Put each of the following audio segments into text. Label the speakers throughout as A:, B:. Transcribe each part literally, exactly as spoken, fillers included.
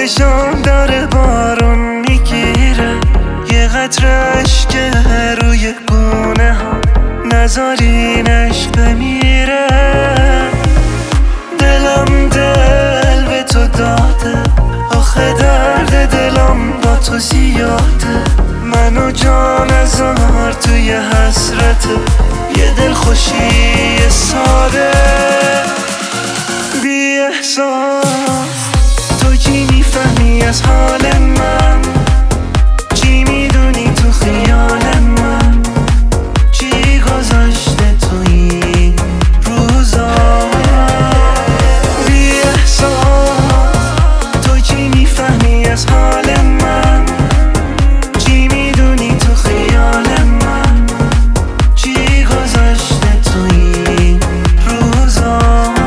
A: چشام داره بارون میگیره، یه قطره اشک روی گونه ها، نذارین عشق بمیره. دلم دل به تو داده، آخه درد دلم با تو زیاده. منو جان هزار توی حسرت یه دل خوشی ساده. بی احساس تو چی میفهمی از حال من؟ چی میدونی تو خیال من؟ چی گذاشته تو این روزا؟ بی احساس تو چی میفهمی از حال من؟ چی میدونی تو خیال من؟ چی گذاشته تو این روزا؟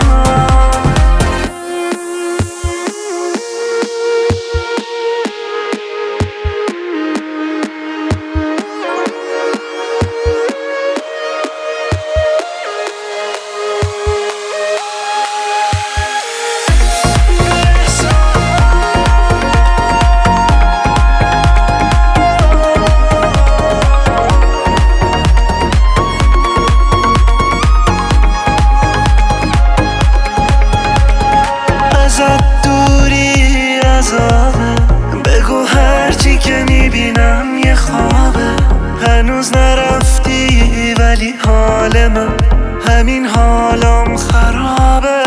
A: ازت دوری عذابه، بگو هرچی که میبینم یه خوابه. هنوز نرفتی ولی حال من همین حالم خرابه.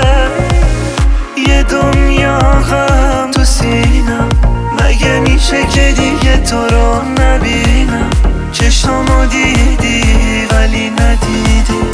A: یه دنیا غم تو سینم، مگه میشه که دیگه تو رو نبینم؟ چشمامو دیدی ولی ندیدی،